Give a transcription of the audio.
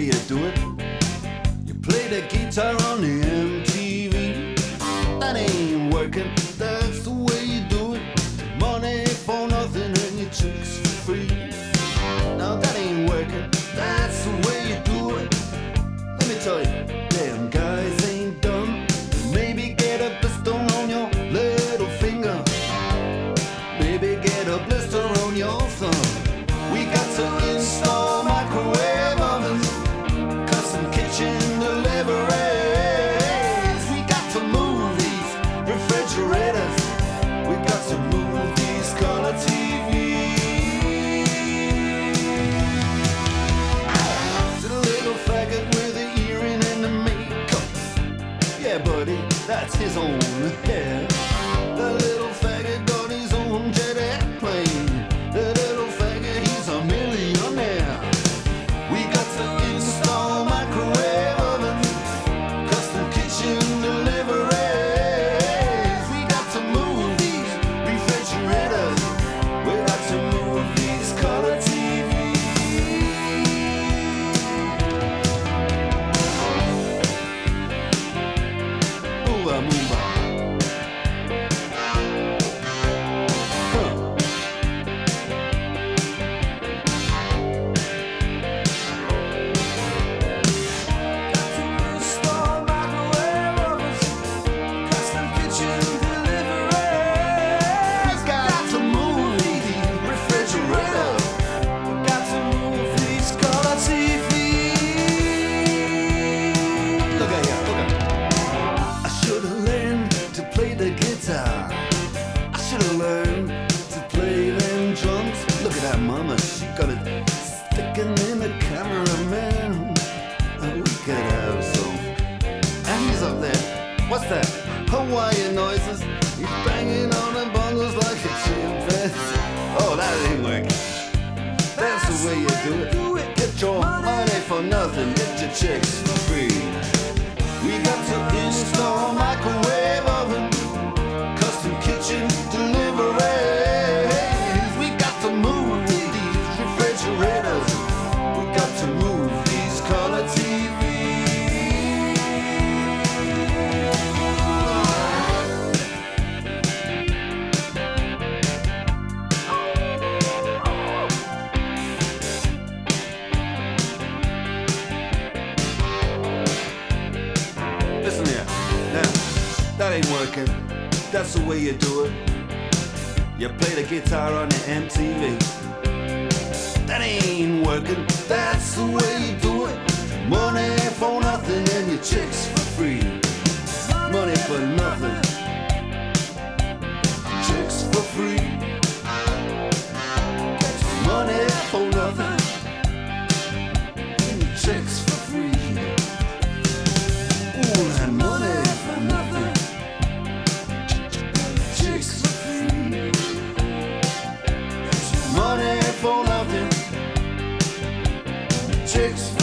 you do it. You play the guitar on the MTV. That ain't working, that's the way you do it. Money for nothing and your chicks for free. Now that ain't working, that's the way you do it. Let me tell you, damn guys ain't dumb. Maybe get a blister on your little finger. Maybe get a blister on your thumb. We got to install microwave ovens, custom kitchen deliveries. We got to move these refrigerators. We got to move these color TVs. To the little faggot with the earring and the makeup. Yeah, buddy, that's his own hair. The little faggot got his own jet airplane. The little faggot, he's a millionaire. We got to install microwave ovens, custom kitchen deliveries. We got to move these refrigerators. We got to move these color TVs. Move on, move on. I should've learned to play them drums. Look at that mama, she got it sticking in the cameraman. We could have some. And he's up there. What's that? Hawaiian noises. He's banging on the bongos like a chimpanzee. Oh, that ain't working. That's the way you do it. Get your money for nothing. Get your chicks for free. We got to install microwave oven, custom kitchen deliveries. We got to move these refrigerators. We got to move these color TVs. Listen here, now, that ain't working. That's the way you do it. You play the guitar on the MTV. That ain't working. That's the way you do it. Money for nothing and your chicks for free. Money for nothing. Chicks for free. Money for nothing. And your chicks for free. Ooh, and money for nothing. Chicks for free. Money for nothing. Chicks for free.